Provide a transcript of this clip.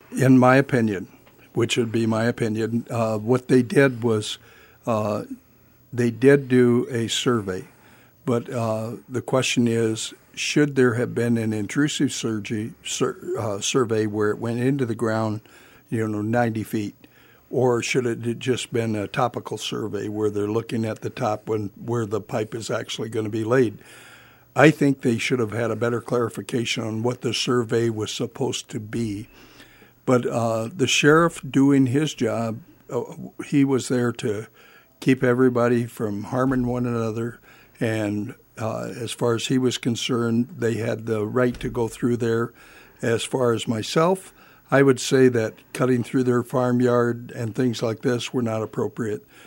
In my opinion, which would be my opinion, what they did was they did do a survey. But the question is, should there have been an intrusive survey where it went into the ground, 90 feet? Or should it have just been a topical survey where they're looking at the top where the pipe is actually going to be laid? I think they should have had a better clarification on what the survey was supposed to be. But the sheriff doing his job, he was there to keep everybody from harming one another. And as far as he was concerned, they had the right to go through there. As far as myself, I would say that cutting through their farmyard and things like this were not appropriate.